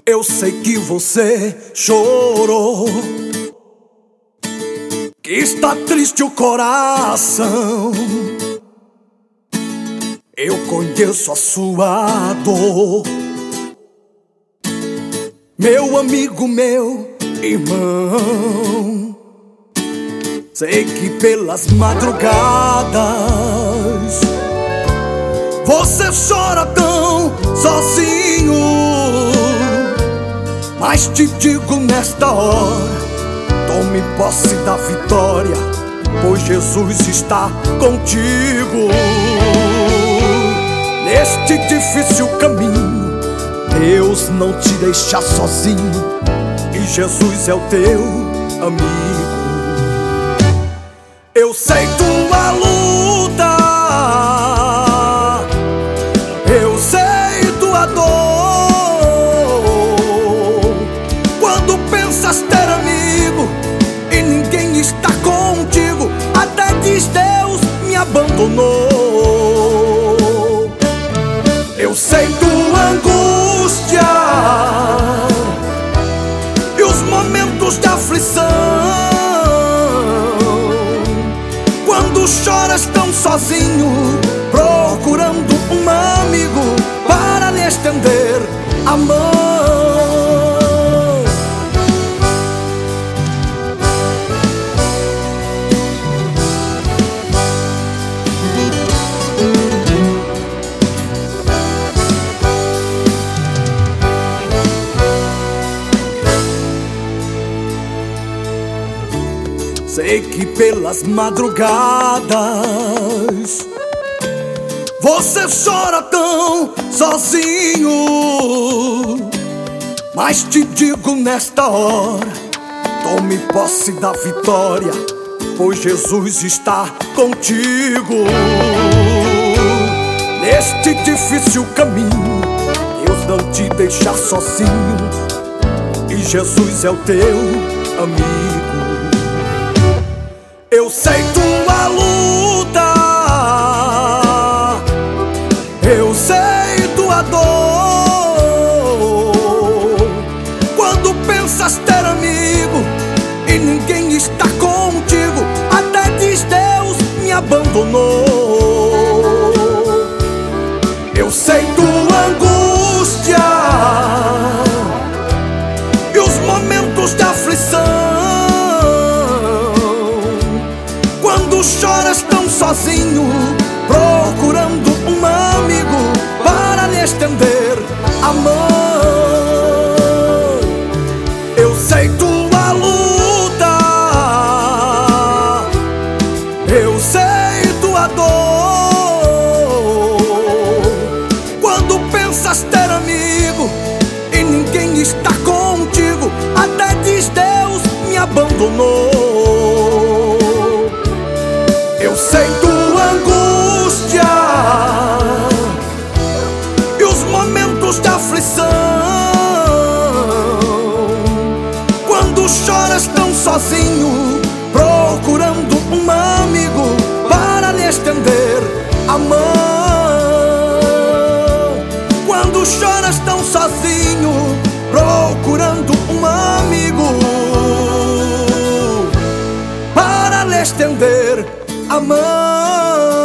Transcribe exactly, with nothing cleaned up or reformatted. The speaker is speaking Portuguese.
Eu sei que você chorou, que está triste o coração. Eu conheço a sua dor, meu amigo, meu irmão. Sei que pelas madrugadas você chora tão sozinho, mas te digo nesta hora, tome posse da vitória, pois Jesus está contigo. Neste difícil caminho, Deus não te deixa sozinho, e Jesus é o teu amigo. Eu sei tua luta, eu sei tua dor. Quando pensas ter amigo e ninguém está contigo, até diz Deus me abandonou. Eu sei tua angústia e os momentos de aflição, quando choras tão sozinho, procurando um amigo para lhe estender a mão. Sei que pelas madrugadas você chora tão sozinho, mas te digo nesta hora, tome posse da vitória, pois Jesus está contigo. Neste difícil caminho, Deus não te deixa sozinho, e Jesus é o teu amigo. Eu sei tua luta, eu sei tua dor. Quando pensas ter amigo e ninguém está contigo, até diz Deus me abandonou. Eu sei tua angústia e os momentos de aflição, quando choras tão sozinho, procurando um amigo para lhe estender a mão. Eu sei tua luta, eu sei tua dor. Quando pensas ter amigo e ninguém está contigo, até diz Deus me abandonou. Eu sei tua angústia e os momentos de aflição, quando choras tão sozinho, procurando um amigo para lhe estender a mão. Quando choras tão sozinho, procurando um amigo para lhe estender a mão.